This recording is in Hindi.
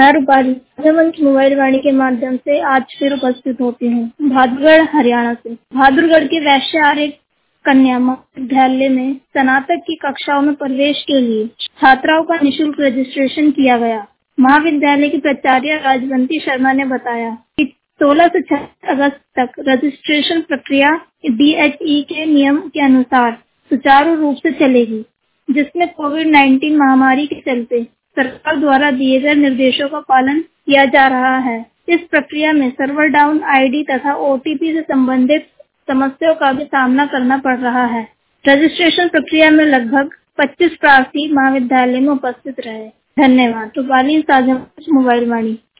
मैं रूपाली मंच मोबाइल वाणी के माध्यम से आज फिर उपस्थित होती हूँ बहादुरगढ़ हरियाणा से। बहादुरगढ़ के वैश्य आर्य कन्या महाविद्यालय में स्नातक की कक्षाओं में प्रवेश के लिए छात्राओं का निःशुल्क रजिस्ट्रेशन किया गया। महाविद्यालय की प्राचार्य राजवंती शर्मा ने बताया कि 16 से 26 अगस्त तक रजिस्ट्रेशन प्रक्रिया DHE के नियम के अनुसार सुचारू रूप से चलेगी, जिसमें कोविड-19 महामारी के चलते सरकार द्वारा दिए गए निर्देशों का पालन किया जा रहा है। इस प्रक्रिया में सर्वर डाउन आईडी तथा OTP से संबंधित समस्याओं का भी सामना करना पड़ रहा है। रजिस्ट्रेशन प्रक्रिया में लगभग 25 प्रार्थी महाविद्यालय में उपस्थित रहे। धन्यवाद। रूपाली साझा मंच मोबाइल वाणी।